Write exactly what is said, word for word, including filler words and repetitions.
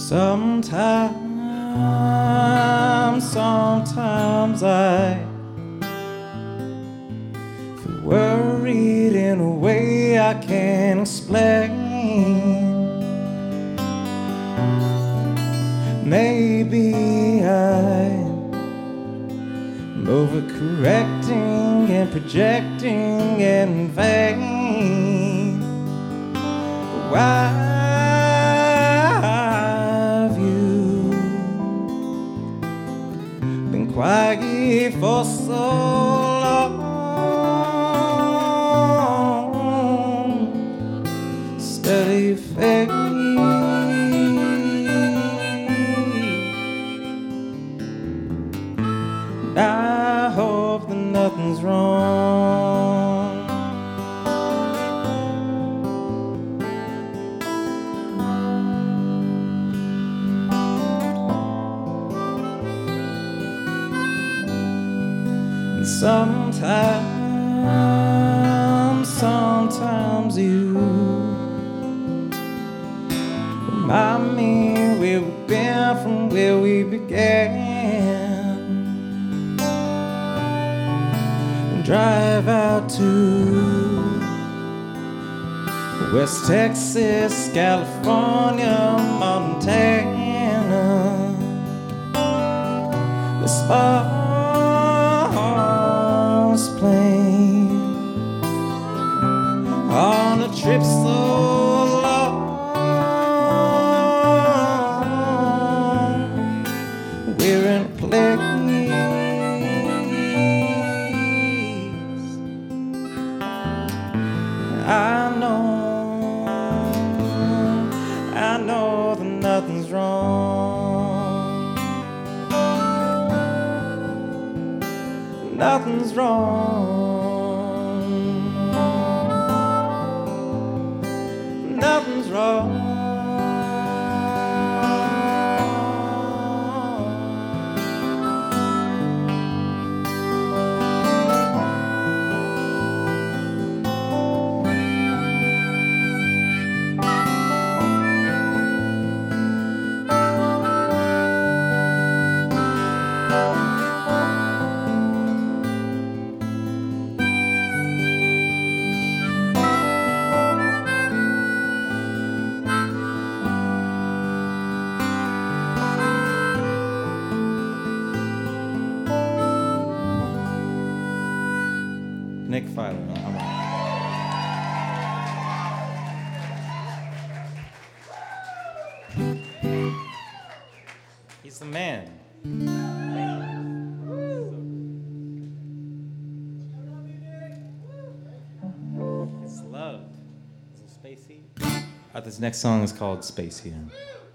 Sometimes, sometimes I feel worried in a way I can't explain. Maybe I'm overcorrecting and projecting in vain. But why have you been quiet for so long? Steady faith. I hope that nothing's wrong. And sometimes, sometimes you remind me where we've been from where we began. Drive out to West Texas, California, Montana. The sparse plane on a trip so long. We're in a place I know, I know that nothing's wrong. Nothing's wrong. Nothing's wrong. Nick Filer. He's the man. It's love. Is it Spacey? Uh, this next song is called Spacey.